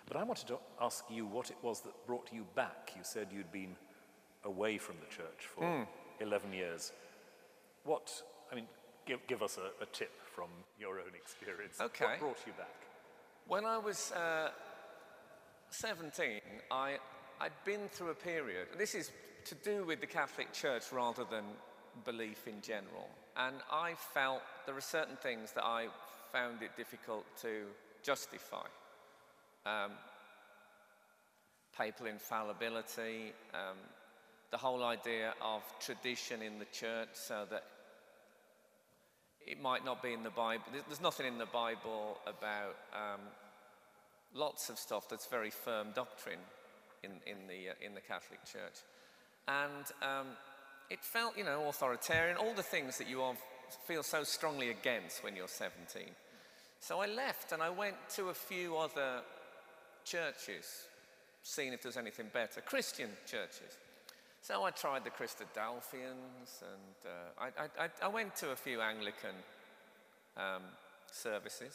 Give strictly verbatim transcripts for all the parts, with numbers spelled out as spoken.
But I wanted to ask you what it was that brought you back. You said you'd been away from the church for mm. eleven years. What, I mean, give, give us a, a tip from your own experience. Okay. What brought you back? When I was uh, seventeen, I, I'd been through a period, this is to do with the Catholic Church rather than belief in general, and I felt there were certain things that I found it difficult to justify. Um, papal infallibility, um, the whole idea of tradition in the church, so that it might not be in the Bible. There's nothing in the Bible about um, lots of stuff that's very firm doctrine in, in, the, uh, in the Catholic Church. And um, it felt, you know, authoritarian, all the things that you all feel so strongly against when you're seventeen. So I left and I went to a few other churches, seeing if there's anything better, Christian churches. So I tried the Christadelphians, and uh, I, I, I went to a few Anglican um, services.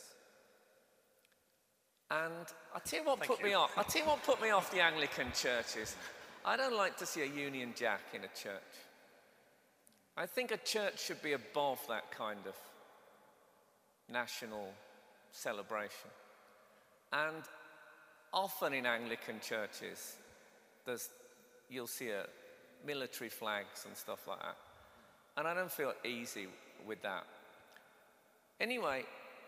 And I tell you what Thank put you. me off. I tell you what put me off the Anglican churches. I don't like to see a Union Jack in a church. I think a church should be above that kind of national celebration. And often in Anglican churches, there's, you'll see a military flags and stuff like that. And I don't feel easy with that. Anyway,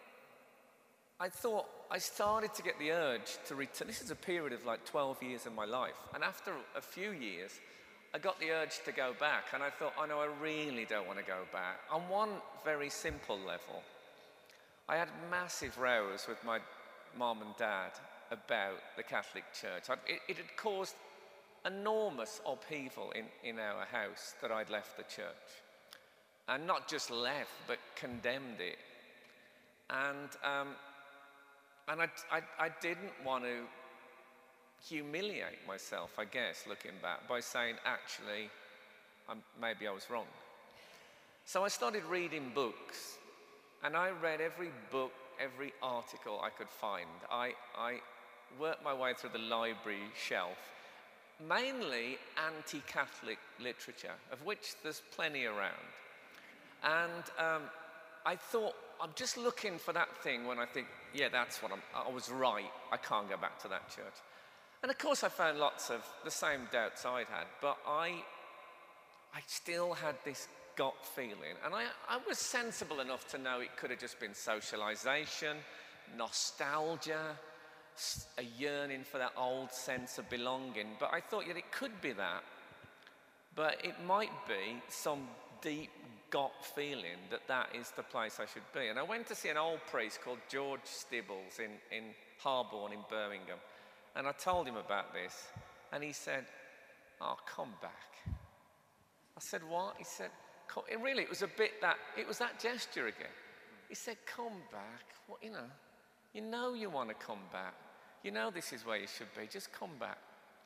I thought, I started to get the urge to return. This is a period of like twelve years in my life. And after a few years, I got the urge to go back. And I thought, oh no, I really don't want to go back. On one very simple level, I had massive rows with my mom and dad about the Catholic Church. I, it, it had caused enormous upheaval in, in our house that I'd left the church. And not just left, but condemned it. And, um, and I, I, I didn't want to humiliate myself, I guess, looking back, by saying, actually, I'm, maybe I was wrong. So I started reading books, and I read every book, every article I could find. I, I worked my way through the library shelf, mainly anti-Catholic literature, of which there's plenty around. And um, I thought, I'm just looking for that thing when I think, yeah, that's what I'm, I was right, I can't go back to that church. And of course I found lots of the same doubts I'd had, but I, I still had this gut feeling. And I, I was sensible enough to know it could have just been socialization, nostalgia, a yearning for that old sense of belonging. But I thought, yeah, it could be that. But it might be some deep gut feeling that that is the place I should be. And I went to see an old priest called George Stibbles in, in Harborne in Birmingham. And I told him about this. And he said, oh, come back. I said, what? He said, come. It really, it was a bit that, it was that gesture again. He said, come back. Well, you know, you know you want to come back. You know this is where you should be. Just come back.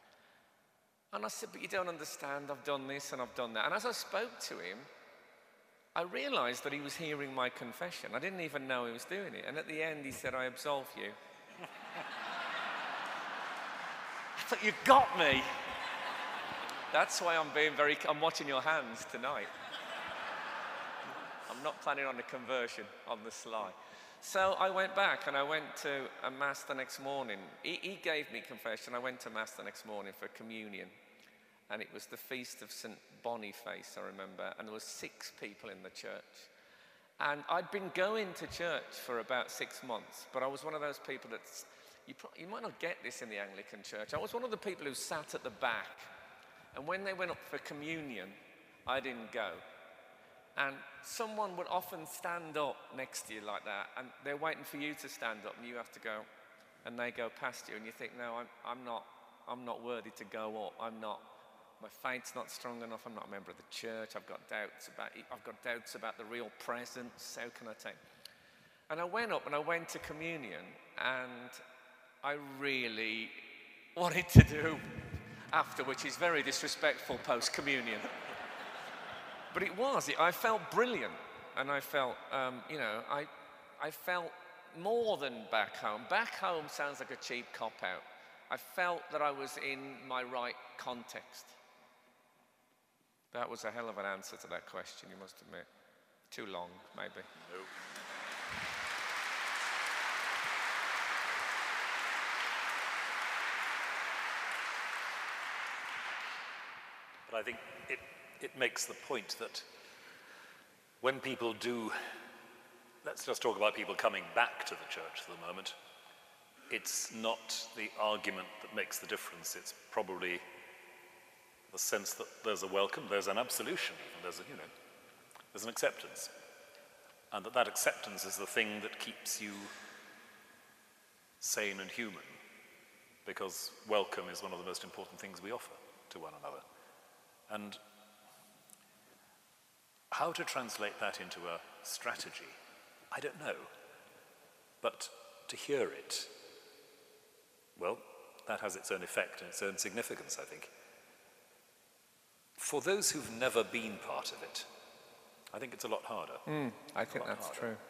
And I said, but you don't understand. I've done this and I've done that. And as I spoke to him, I realized that he was hearing my confession. I didn't even know he was doing it. And at the end, he said, I absolve you. I thought, you got me. That's why I'm being very, I'm watching your hands tonight. I'm not planning on a conversion on the sly. So I went back and I went to a mass the next morning. He, he gave me confession. I went to mass the next morning for communion. And it was the feast of Saint Boniface, I remember. And there were six people in the church. And I'd been going to church for about six months. But I was one of those people that's, you, pro- you might not get this in the Anglican church. I was one of the people who sat at the back. And when they went up for communion, I didn't go. And someone would often stand up next to you like that, and they're waiting for you to stand up, and you have to go, and they go past you, and you think, no, I'm, I'm not, I'm not worthy to go up. I'm not, my faith's not strong enough. I'm not a member of the church. I've got doubts about, I've got doubts about the real presence. How can I take? And I went up and I went to communion, and I really wanted to do after, which is very disrespectful post-communion. But it was, I felt brilliant. And I felt, um, you know, I, I felt more than back home. Back home sounds like a cheap cop-out. I felt that I was in my right context. That was a hell of an answer to that question, you must admit. Too long, maybe. No. But I think it, it makes the point that when people do, let's just talk about people coming back to the church for the moment, it's not the argument that makes the difference, it's probably the sense that there's a welcome, there's an absolution, even there's a, you know, there's an acceptance. And that that acceptance is the thing that keeps you sane and human, because welcome is one of the most important things we offer to one another. And how to translate that into a strategy, I don't know. But to hear it, well, that has its own effect and its own significance, I think. For those who've never been part of it, I think it's a lot harder. Mm, I think that's harder. true.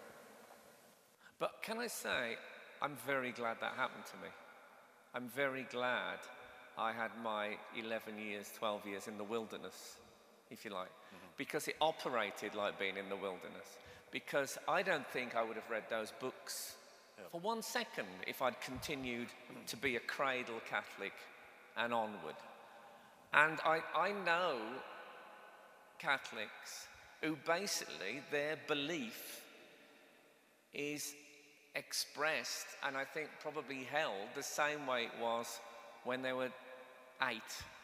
But can I say, I'm very glad that happened to me. I'm very glad I had my eleven years, twelve years in the wilderness, if you like, mm-hmm. because it operated like being in the wilderness. Because I don't think I would have read those books yeah. for one second if I'd continued mm-hmm. to be a cradle Catholic and onward. And I, I know Catholics who basically their belief is expressed, and I think probably held the same way it was when they were eight.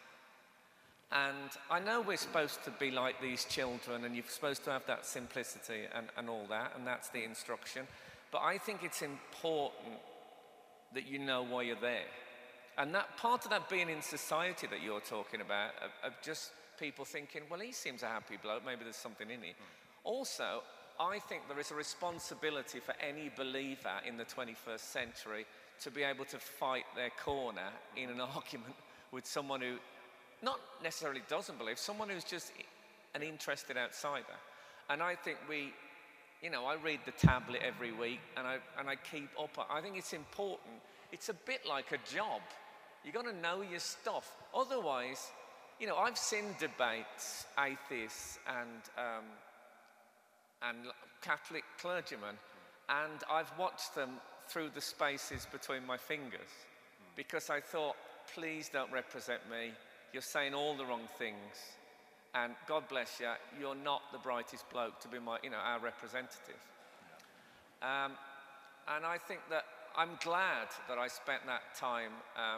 And I know we're supposed to be like these children, and you're supposed to have that simplicity and, and all that, and that's the instruction. But I think it's important that you know why you're there. And that part of that being in society that you're talking about, of, of just people thinking, well, he seems a happy bloke, maybe there's something in him. Mm. Also, I think there is a responsibility for any believer in the twenty-first century to be able to fight their corner in an argument with someone who not necessarily doesn't believe, someone who's just an interested outsider. And I think we, you know, I read the tablet every week and I, and I keep up. I think it's important. It's a bit like a job. You've got to know your stuff. Otherwise, you know, I've seen debates, atheists and, um, and Catholic clergymen, and I've watched them through the spaces between my fingers because I thought, please don't represent me. You're saying all the wrong things. And God bless you, you're not the brightest bloke to be my, you know, our representative. Um, and I think that I'm glad that I spent that time um,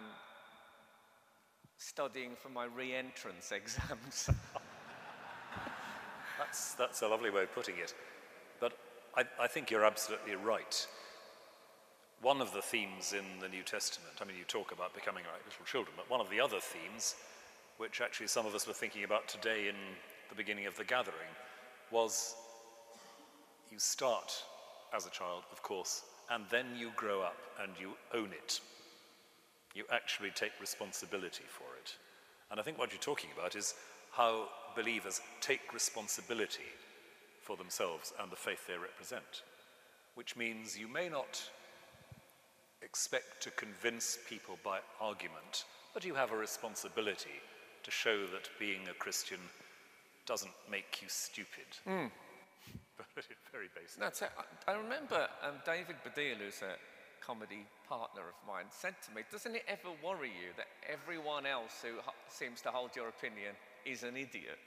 studying for my re-entrance exams. that's, that's a lovely way of putting it. But I, I think you're absolutely right. One of the themes in the New Testament, I mean, you talk about becoming like little children, but one of the other themes, which actually some of us were thinking about today in the beginning of the gathering, was you start as a child, of course, and then you grow up and you own it. You actually take responsibility for it. And I think what you're talking about is how believers take responsibility for themselves and the faith they represent, which means you may not expect to convince people by argument, but you have a responsibility to show that being a Christian doesn't make you stupid. Mm. But it's very basic. That's it. I remember um, David Baddiel, who's a comedy partner of mine, said to me, doesn't it ever worry you that everyone else who ho- seems to hold your opinion is an idiot?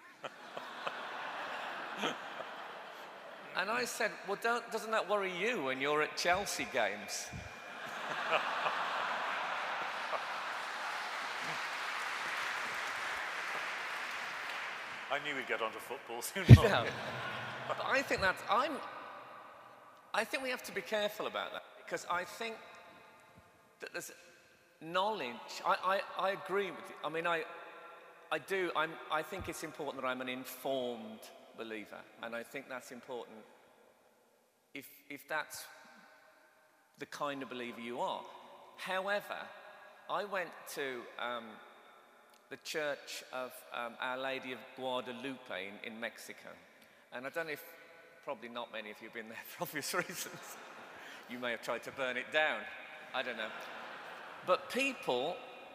And I said, well, don't, doesn't that worry you when you're at Chelsea games? I knew we'd get onto football soon. No. But I think that's, I'm, I think we have to be careful about that, because I think that there's knowledge. I, I, I agree with you. I mean, I, I do, I'm, I think it's important that I'm an informed believer, and I think that's important if, if that's the kind of believer you are. However, I went to um, the Church of um, Our Lady of Guadalupe in, in Mexico. And I don't know if, probably not many of you have been there for obvious reasons. You may have tried to burn it down. I don't know. But people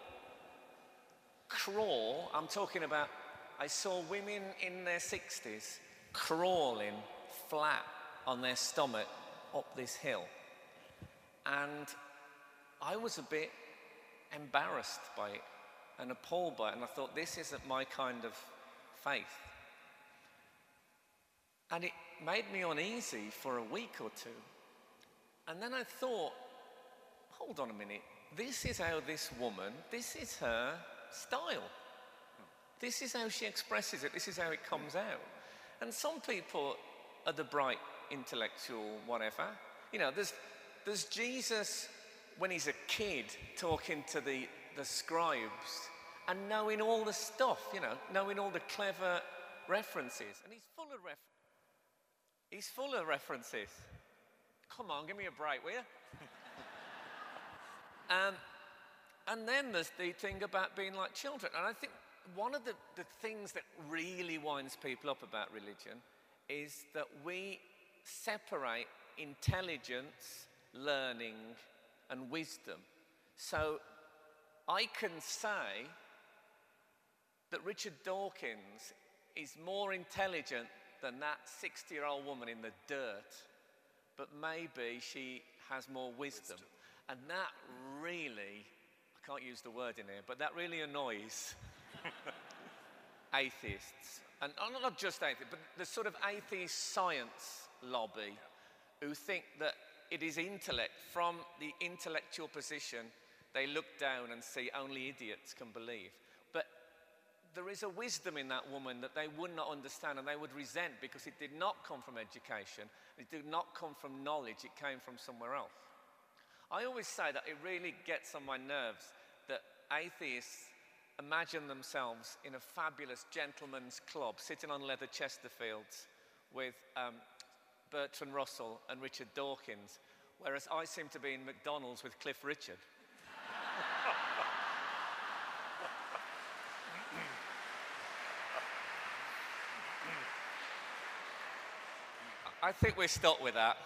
crawl. I'm talking about, I saw women in their sixties crawling flat on their stomach up this hill. And I was a bit embarrassed by it and appalled by it. And I thought, this isn't my kind of faith. And it made me uneasy for a week or two. And then I thought, hold on a minute. This is how this woman, this is her style. This is how she expresses it. This is how it comes out. And some people are the bright intellectual whatever. You know, there's, there's Jesus when he's a kid talking to the, the scribes and knowing all the stuff, you know, knowing all the clever references. And he's full of references. He's full of references. Come on, give me a break, will you? um, and then there's the thing about being like children. And I think one of the, the things that really winds people up about religion is that we separate intelligence, learning, and wisdom. So I can say that Richard Dawkins is more intelligent than that sixty-year-old woman in the dirt, but maybe she has more wisdom. wisdom. And that really, I can't use the word in here, but that really annoys atheists. And not just atheists, but the sort of atheist science lobby yeah. who think that it is intellect. From the intellectual position, they look down and see only idiots can believe. But there is a wisdom in that woman that they would not understand and they would resent because it did not come from education. It did not come from knowledge. It came from somewhere else. I always say that it really gets on my nerves that atheists imagine themselves in a fabulous gentleman's club sitting on leather Chesterfields with um, Bertrand Russell and Richard Dawkins, whereas I seem to be in McDonald's with Cliff Richard. I think we're stuck with that.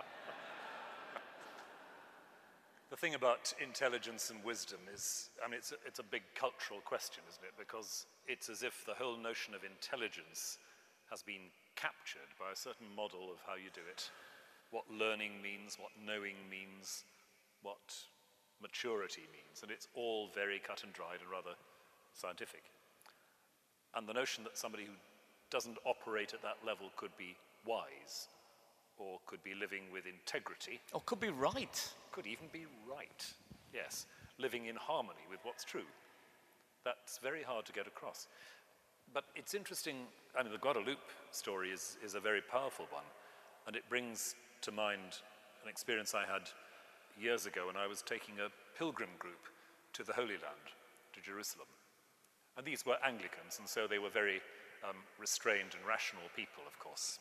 The thing about intelligence and wisdom is, I mean, it's a, it's a big cultural question, isn't it? Because it's as if the whole notion of intelligence has been captured by a certain model of how you do it. What learning means, what knowing means, what maturity means. And it's all very cut and dried and rather scientific. And the notion that somebody who doesn't operate at that level could be wise, or could be living with integrity. Or could be right. Could even be right, yes. Living in harmony with what's true. That's very hard to get across. But it's interesting, I mean, the Guadalupe story is, is a very powerful one, and it brings to mind an experience I had years ago when I was taking a pilgrim group to the Holy Land, to Jerusalem. And these were Anglicans, and so they were very um, restrained and rational people, of course.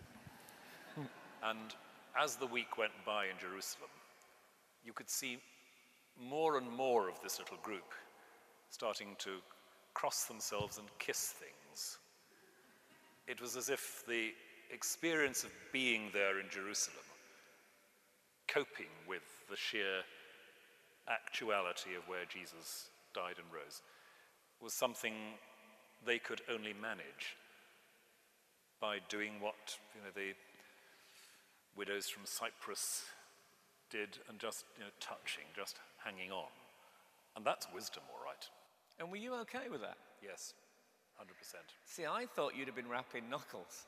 And as the week went by in Jerusalem, you could see more and more of this little group starting to cross themselves and kiss things. It was as if the experience of being there in Jerusalem, coping with the sheer actuality of where Jesus died and rose, was something they could only manage by doing what, you know, the widows from Cyprus did, and just, you know, touching, just hanging on. And that's wisdom, all right. And were you okay with that? Yes, one hundred percent. See, I thought you'd have been rapping knuckles.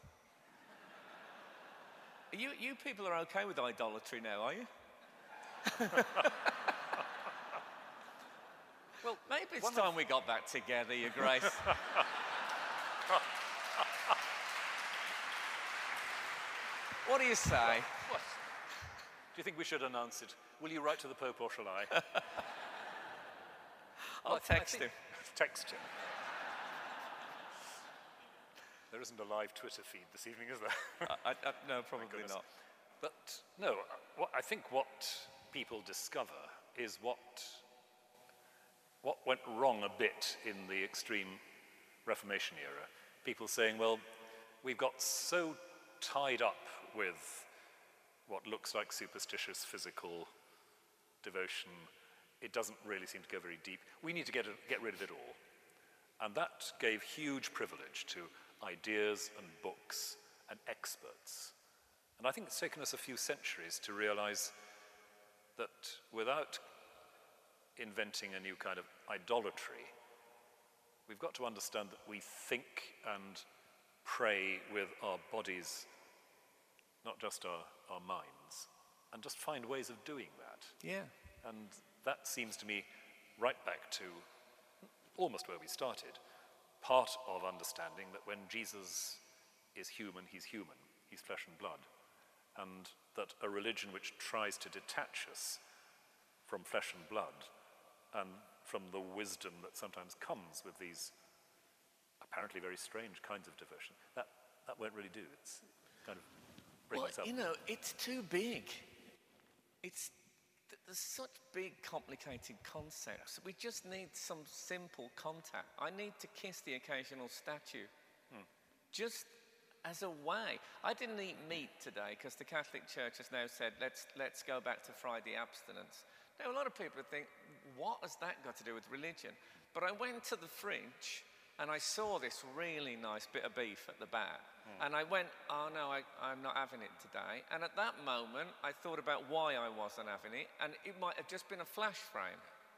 you, you people are okay with idolatry now, are you? Well, maybe it's One time of... we got back together, Your Grace. What do you say? What? Do you think we should announce it? Will you write to the Pope or shall I? I'll well, text him. Text him. There isn't a live Twitter feed this evening, is there? I, I, no, probably not. But no, what, I think what people discover is what, what went wrong a bit in the extreme Reformation era. People saying, well, we've got so tied up with what looks like superstitious physical devotion, it doesn't really seem to go very deep. We need to get, it, get rid of it all. And that gave huge privilege to ideas and books and experts. And I think it's taken us a few centuries to realize that without inventing a new kind of idolatry, we've got to understand that we think and pray with our bodies, not just our, our minds, and just find ways of doing that. Yeah. And that seems to me right back to almost where we started, part of understanding that when Jesus is human, he's human, he's flesh and blood, and that a religion which tries to detach us from flesh and blood and from the wisdom that sometimes comes with these apparently very strange kinds of devotion, that, that won't really do. It's kind of bring Well, us up. you know, it's too big. It's, th- there's such big, complicated concepts. We just need some simple contact. I need to kiss the occasional statue. Hmm. Just as a way. I didn't eat meat today because the Catholic Church has now said, let's, let's go back to Friday abstinence. Now, a lot of people think, what has that got to do with religion? But I went to the fridge and I saw this really nice bit of beef at the back. Mm. And I went, oh no, I, I'm not having it today. And at that moment, I thought about why I wasn't having it. And it might have just been a flash frame.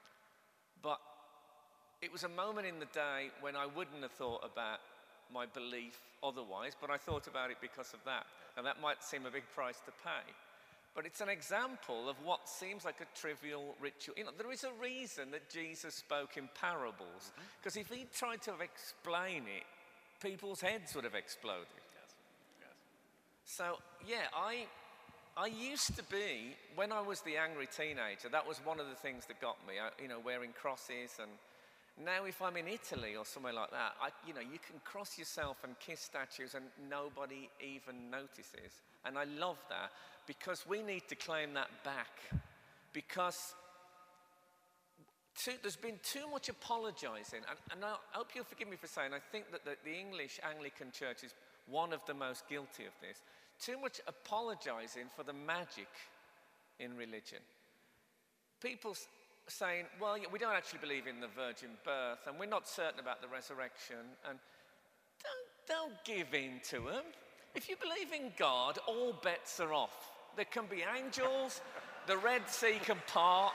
But it was a moment in the day when I wouldn't have thought about my belief otherwise, but I thought about it because of that. And that might seem a big price to pay. But it's an example of what seems like a trivial ritual. You know, there is a reason that Jesus spoke in parables, because mm-hmm. if he tried to explain it, people's heads would have exploded. Yes. Yes. So, yeah, I, I used to be, when I was the angry teenager, that was one of the things that got me, I, you know, wearing crosses. And now if I'm in Italy or somewhere like that, I, you know, you can cross yourself and kiss statues and nobody even notices. And I love that, because we need to claim that back. Because too, there's been too much apologizing. And, and I hope you'll forgive me for saying, I think that the, the English Anglican Church is one of the most guilty of this. Too much apologizing for the magic in religion. People saying, well, we don't actually believe in the virgin birth, and we're not certain about the resurrection, and don't, don't give in to them. If you believe in God, all bets are off. There can be angels, the Red Sea can part.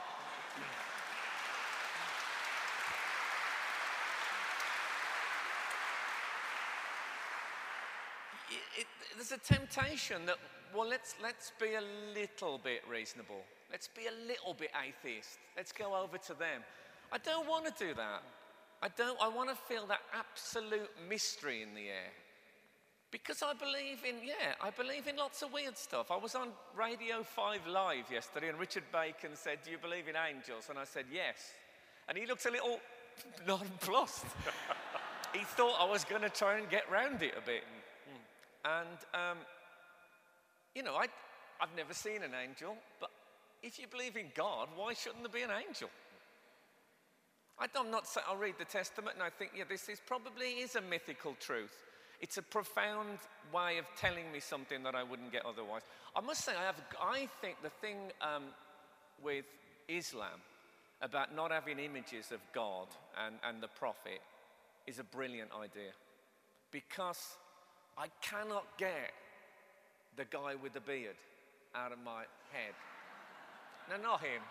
It, it, there's a temptation that, well, let's, let's be a little bit reasonable. Let's be a little bit atheist. Let's go over to them. I don't want to do that. I don't. I want to feel that absolute mystery in the air. Because I believe in, yeah, I believe in lots of weird stuff. I was on Radio five Live yesterday, and Richard Bacon said, do you believe in angels? And I said, yes. And he looked a little nonplussed. He thought I was going to try and get round it a bit. And, um, you know, I, I've never seen an angel, but if you believe in God, why shouldn't there be an angel? I, I'm not saying, I'll read the Testament and I think, yeah, this is probably is a mythical truth. It's a profound way of telling me something that I wouldn't get otherwise. I must say, I, have, I think the thing um, with Islam about not having images of God and, and the Prophet is a brilliant idea. Because I cannot get the guy with the beard out of my head. No, not him.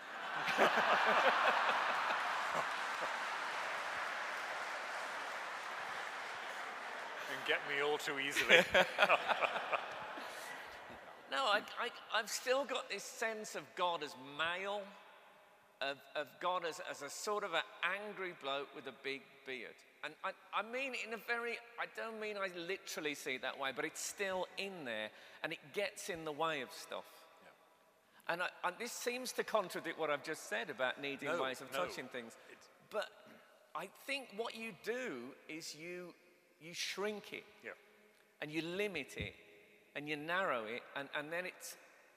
And get me all too easily. No, I, I, I've still got this sense of God as male, of, of God as, as a sort of an angry bloke with a big beard. And I, I mean it in a very, I don't mean I literally see it that way, but it's still in there, and it gets in the way of stuff. Yeah. And, I, and this seems to contradict what I've just said about needing no, ways of no. touching things. It's... But I think what you do is you, you shrink it, yeah. and you limit it, and you narrow it, and, and then it's,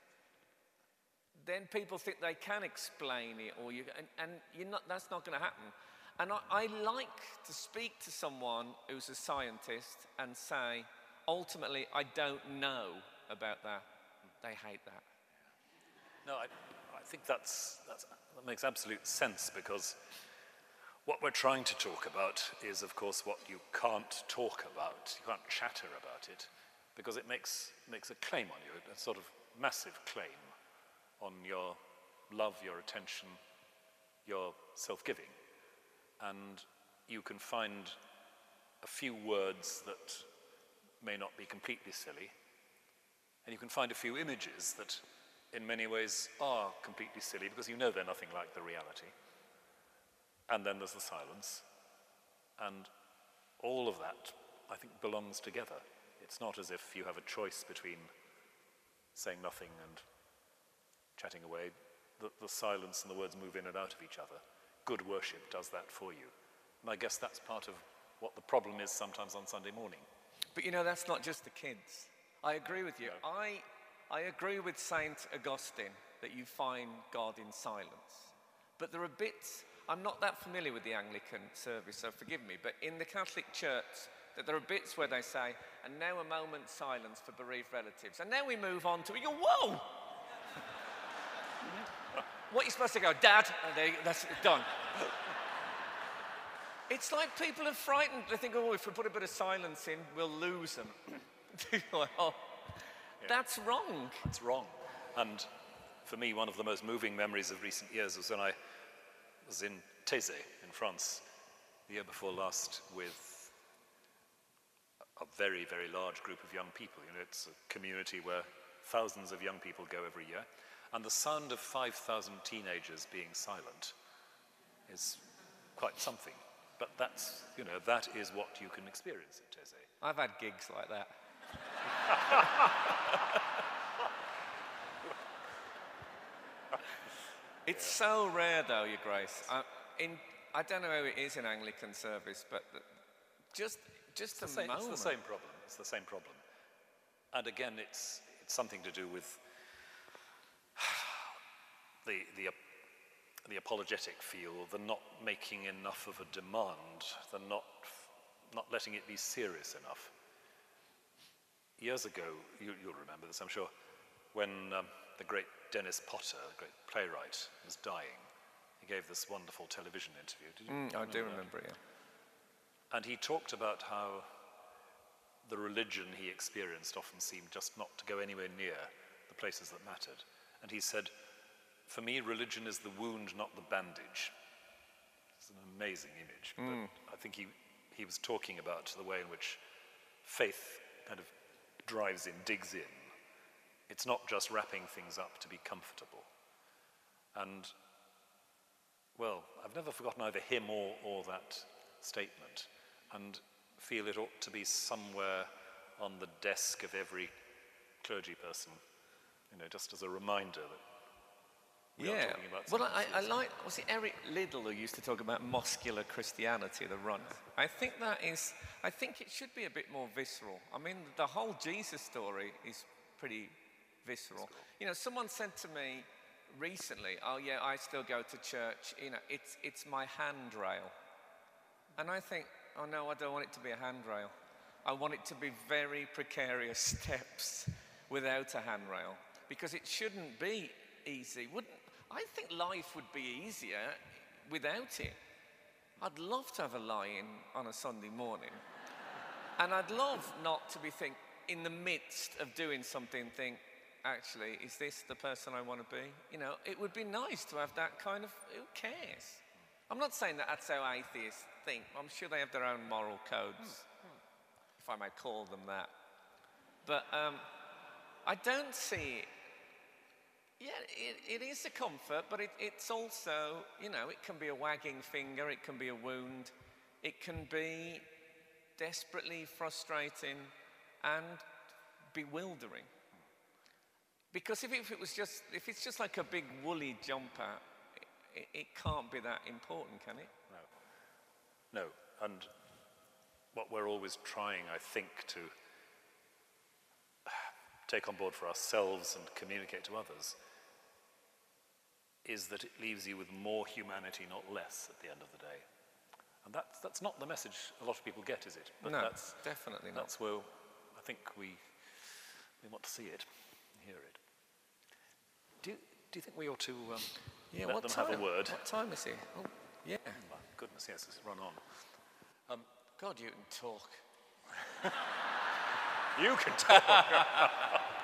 then people think they can explain it, or you, and, and you're not, that's not going to happen. And I, I like to speak to someone who's a scientist and say, ultimately, I don't know about that. they hate that. No, I, I think that's, that's, that makes absolute sense, because what we're trying to talk about is, of course, what you can't talk about. You can't chatter about it, because it makes, makes a claim on you, a sort of massive claim on your love, your attention, your self-giving. And you can find a few words that may not be completely silly, and you can find a few images that in many ways are completely silly because you know they're nothing like the reality. And then there's the silence. And all of that, I think, belongs together. It's not as if you have a choice between saying nothing and chatting away. The, the silence and the words move in and out of each other. Good worship does that for you. And I guess that's part of what the problem is sometimes on Sunday morning. But you know, that's not just the kids. I agree with you. No. I, I agree with Saint Augustine that you find God in silence. But there are bits, I'm not that familiar with the Anglican service, so forgive me, but in the Catholic Church, that there are bits where they say, and now a moment's silence for bereaved relatives. And now we move on to, you go, whoa! What are you supposed to go, Dad? And they, that's done. It's like people are frightened. They think, oh, if we put a bit of silence in, we'll lose them. Well, yeah. That's wrong. It's wrong. And for me, one of the most moving memories of recent years was when I was in Thésée in France the year before last with a very, very large group of young people. You know, it's a community where thousands of young people go every year. And the sound of five thousand teenagers being silent is quite something. But that's, you know, that is what you can experience at Thésée. I've had gigs like that. It's so rare, though, Your Grace. I, in, I don't know how it is in Anglican service, but the, just, just it's a the same, moment. It's the same problem. It's the same problem. And again, it's, it's something to do with the, the, the apologetic feel, the not making enough of a demand, the not, not letting it be serious enough. Years ago, you, you'll remember this, I'm sure, when um, the great Dennis Potter, the great playwright, was dying, he gave this wonderful television interview. Did you Mm, I remember do that? remember it, yeah. And he talked about how the religion he experienced often seemed just not to go anywhere near the places that mattered. And he said, for me, religion is the wound, not the bandage. It's an amazing image. Mm. But I think he, he was talking about the way in which faith kind of drives in, digs in. It's not just wrapping things up to be comfortable. And, well, I've never forgotten either him or, or that statement, and feel it ought to be somewhere on the desk of every clergy person, you know, just as a reminder that we are Yeah, talking about well, I, something I serious. like, was it Eric Liddell who used to talk about muscular Christianity, the runner? I think that is, I think it should be a bit more visceral. I mean, the whole Jesus story is pretty visceral. You know, someone said to me recently, oh yeah, I still go to church, you know, it's, it's my handrail. And I think, oh no, I don't want it to be a handrail. I want it to be very precarious steps without a handrail, because it shouldn't be easy. Wouldn't, I think life would be easier without it. I'd love to have a lie-in on a Sunday morning. And I'd love not to be think, in the midst of doing something, think, actually, is this the person I want to be? You know, it would be nice to have that kind of, who cares? I'm not saying that that's how atheists think. I'm sure they have their own moral codes, if I may call them that. But um, I don't see it. Yeah, it, it is a comfort, but it, it's also, you know, it can be a wagging finger, it can be a wound, it can be desperately frustrating and bewildering. Because if, if it was just, if it's just like a big woolly jumper, it, it can't be that important, can it? No. No, and what we're always trying, I think, to take on board for ourselves and communicate to others is that it leaves you with more humanity, not less, at the end of the day. And that's, that's not the message a lot of people get, is it? But no, that's, definitely not. that's where I think we, we want to see it, hear it. Do you, do you think we ought to um, Yeah, let what them time? have a word? What time is it? Oh, yeah. My goodness, yes, it's run on. God, you can talk. You can talk.